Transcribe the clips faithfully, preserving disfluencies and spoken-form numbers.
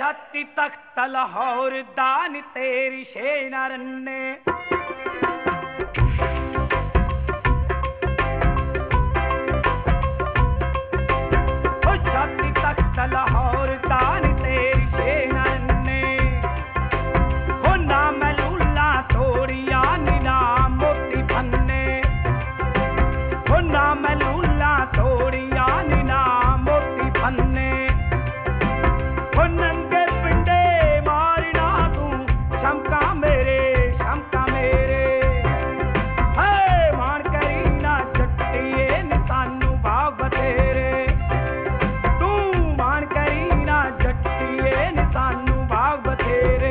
जाति तख्त लाहौर दान तेरी शेना रन्ने जाति तख्त लाहौर दान तेरी शेना रन्ने हो ना मलूला तोड़िया नीना मोती भन्ने हो ना मलूला तोड़िया नीना मोती भन्ने हो नंगे पिंडे मारना तू शमका मेरे शमका मेरे है मान करी ना जट्टिए ने सानू भाव बतेरे तू मान करी ना जट्टिए ने सानू भाव बतेरे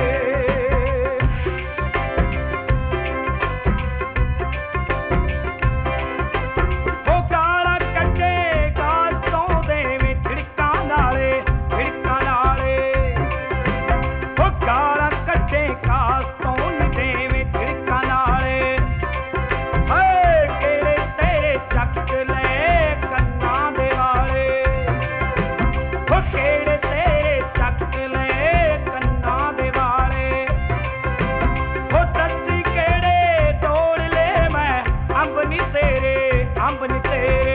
ओ काला कट्टे काल तो देवे छिड़का नाले छिड़का नाले ओ काला कट्टे काल तो देवे छिड़का नाले है केड़े तेरे चक ले कन्ना दे वाले ओ केड़े तेरे चक ले कन्ना दे वाले ओ दस्सी केड़े तोड़ ले मैं अंब नी तेरे अंब नी तेरे